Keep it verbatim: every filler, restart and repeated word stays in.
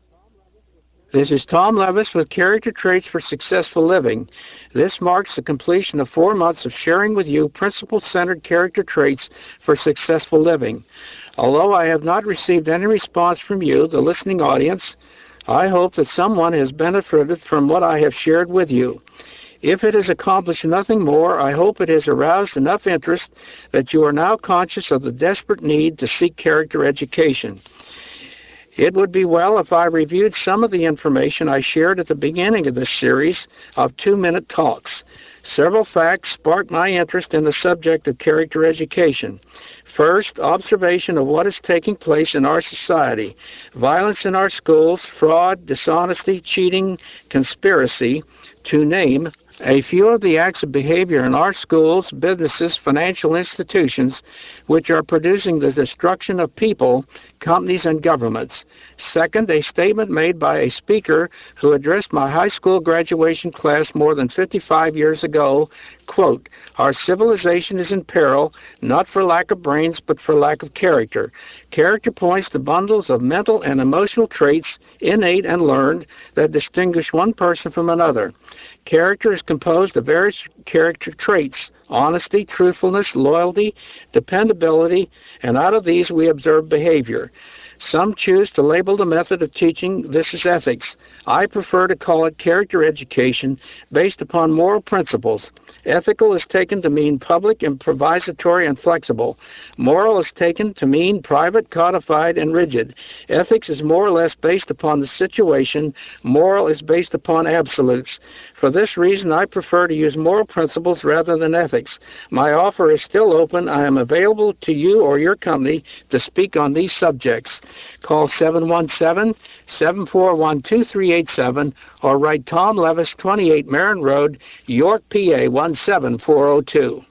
This is Tom Levis with Character Traits for Successful Living. This marks the completion of four months of sharing with you principle-centered character traits for successful living. Although I have not received any response from you, the listening audience, I hope that someone has benefited from what I have shared with you. If it has accomplished nothing more, I hope it has aroused enough interest that you are now conscious of the desperate need to seek character education. It would be well if I reviewed some of the information I shared at the beginning of this series of two-minute talks. Several facts sparked my interest in the subject of character education. First, observation of what is taking place in our society. Violence in our schools, fraud, dishonesty, cheating, conspiracy, to name a few of the acts of behavior in our schools, businesses, financial institutions, which are producing the destruction of people, companies, and governments. Second, a statement made by a speaker who addressed my high school graduation class more than fifty-five years ago, quote, "Our civilization is in peril, not for lack of brains, but for lack of character. Character points to bundles of mental and emotional traits, innate and learned, that distinguish one person from another. Character is composed of various character traits: honesty, truthfulness, loyalty, dependability, and out of these we observe behavior. Some choose to label the method of teaching this as ethics. I prefer to call it character education based upon moral principles. Ethical is taken to mean public, improvisatory, and flexible. Moral is taken to mean private, codified, and rigid. Ethics is more or less based upon the situation. Moral is based upon absolutes. For this reason, I prefer to use moral principles rather than ethics. My offer is still open. I am available to you or your company to speak on these subjects. Call seven one seven, seven four one, two three eight seven or write Tom Levis, twenty-eight Marin Road, York, P A one seven four zero two.